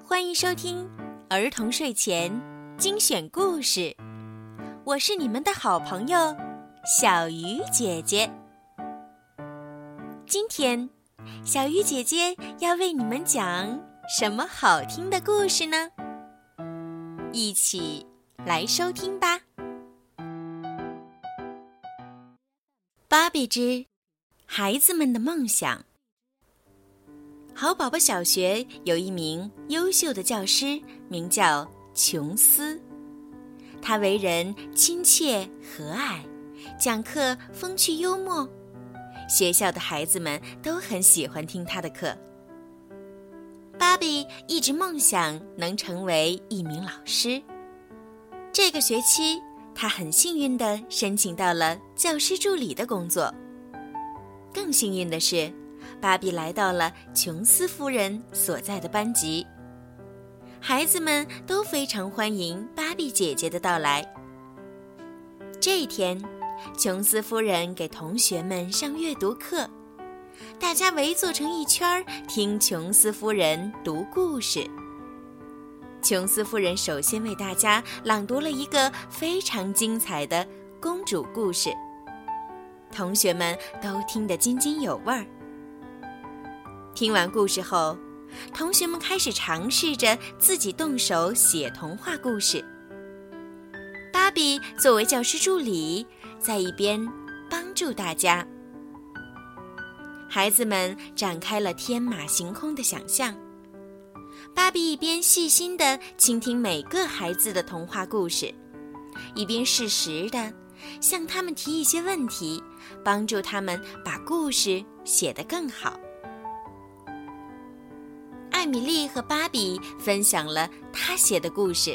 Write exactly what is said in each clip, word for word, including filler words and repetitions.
欢迎收听儿童睡前精选故事，我是你们的好朋友小鱼姐姐。今天小鱼姐姐要为你们讲什么好听的故事呢？一起来收听吧。芭比之孩子们的梦想。好宝宝小学有一名优秀的教师，名叫琼斯。他为人亲切和蔼，讲课风趣幽默，学校的孩子们都很喜欢听他的课。芭比一直梦想能成为一名老师。这个学期，他很幸运地申请到了教师助理的工作。更幸运的是，芭比来到了琼斯夫人所在的班级，孩子们都非常欢迎芭比姐姐的到来。这一天，琼斯夫人给同学们上阅读课，大家围坐成一圈听琼斯夫人读故事。琼斯夫人首先为大家朗读了一个非常精彩的公主故事，同学们都听得津津有味儿。听完故事后，同学们开始尝试着自己动手写童话故事。芭比作为教师助理，在一边帮助大家。孩子们展开了天马行空的想象。芭比一边细心地倾听每个孩子的童话故事，一边适时地向他们提一些问题，帮助他们把故事写得更好。艾米丽和芭比分享了她写的故事。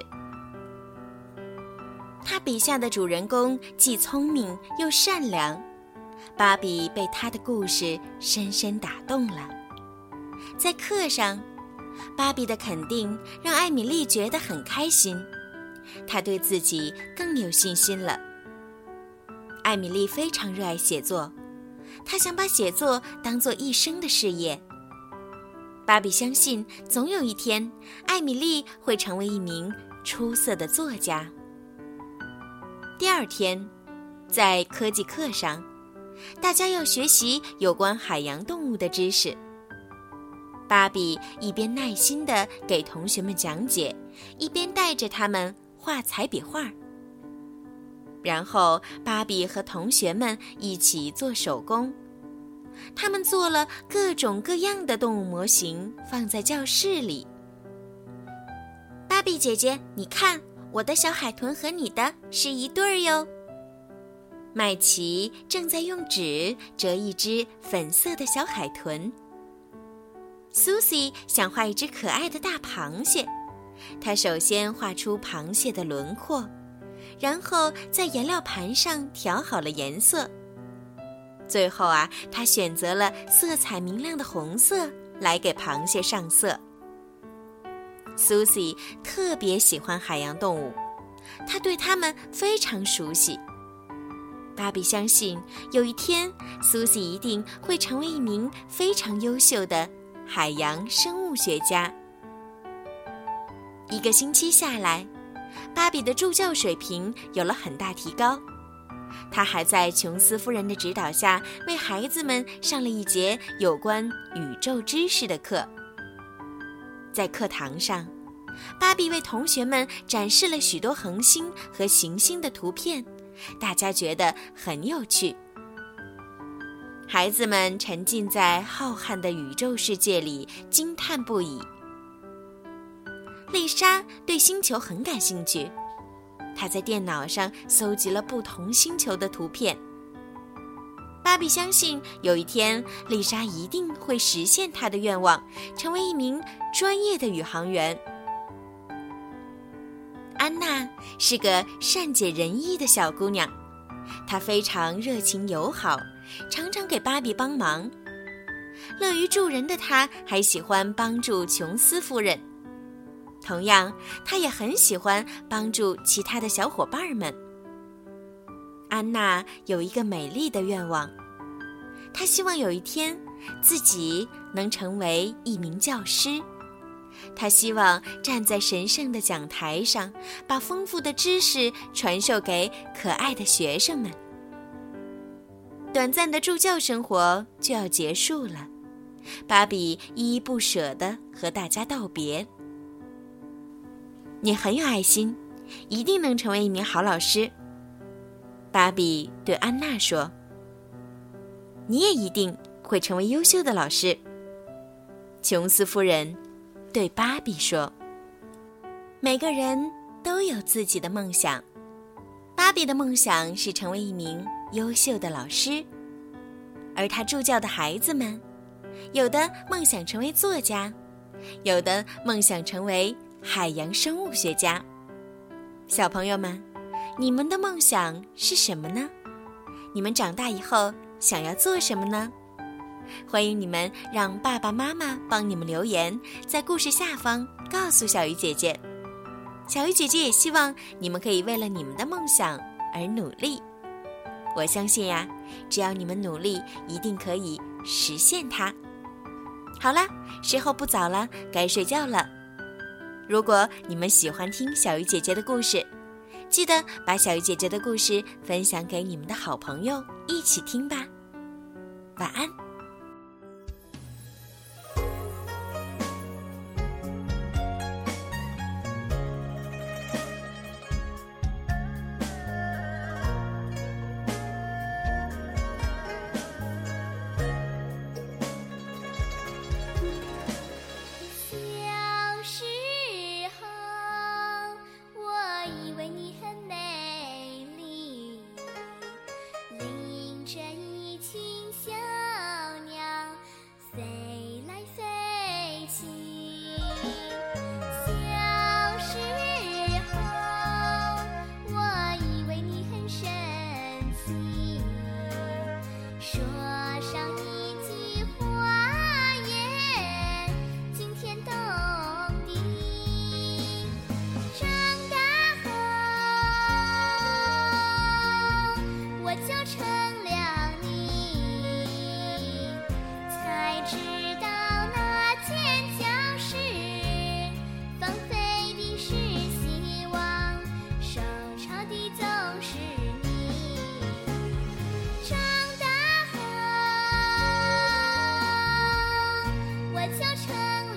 她笔下的主人公既聪明又善良，芭比被她的故事深深打动了。在课上，芭比的肯定让艾米丽觉得很开心，她对自己更有信心了。艾米丽非常热爱写作，她想把写作当作一生的事业。芭比相信，总有一天，艾米丽会成为一名出色的作家。第二天，在科技课上，大家要学习有关海洋动物的知识。芭比一边耐心地给同学们讲解，一边带着他们画彩笔画。然后，芭比和同学们一起做手工。他们做了各种各样的动物模型，放在教室里。芭比姐姐，你看，我的小海豚和你的是一对儿哟。麦琪正在用纸折一只粉色的小海豚。苏西想画一只可爱的大螃蟹，她首先画出螃蟹的轮廓，然后在颜料盘上调好了颜色。最后啊，他选择了色彩明亮的红色来给螃蟹上色。苏西特别喜欢海洋动物，她对它们非常熟悉。芭比相信，有一天，苏西一定会成为一名非常优秀的海洋生物学家。一个星期下来，芭比的助教水平有了很大提高。他还在琼斯夫人的指导下，为孩子们上了一节有关宇宙知识的课。在课堂上，芭比为同学们展示了许多恒星和行星的图片，大家觉得很有趣。孩子们沉浸在浩瀚的宇宙世界里，惊叹不已。丽莎对星球很感兴趣，她在电脑上搜集了不同星球的图片。芭比相信，有一天，丽莎一定会实现她的愿望，成为一名专业的宇航员。安娜是个善解人意的小姑娘，她非常热情友好，常常给芭比帮忙。乐于助人的她还喜欢帮助琼斯夫人。同样，她也很喜欢帮助其他的小伙伴们。安娜有一个美丽的愿望，她希望有一天自己能成为一名教师， 他希望站在神圣的讲台上，把丰富的知识传授给可爱的学生们。短暂的助教生活就要结束了，芭比依依不舍地和大家道别。你很有爱心，一定能成为一名好老师。芭比对安娜说，你也一定会成为优秀的老师。琼斯夫人对芭比说，每个人都有自己的梦想。芭比的梦想是成为一名优秀的老师，而他助教的孩子们，有的梦想成为作家，有的梦想成为海洋生物学家。小朋友们，你们的梦想是什么呢？你们长大以后想要做什么呢？欢迎你们让爸爸妈妈帮你们留言，在故事下方告诉小鱼姐姐。小鱼姐姐也希望你们可以为了你们的梦想而努力。我相信呀，只要你们努力，一定可以实现它。好了，时候不早了，该睡觉了。如果你们喜欢听小鱼姐姐的故事，记得把小鱼姐姐的故事分享给你们的好朋友一起听吧。晚安。 就成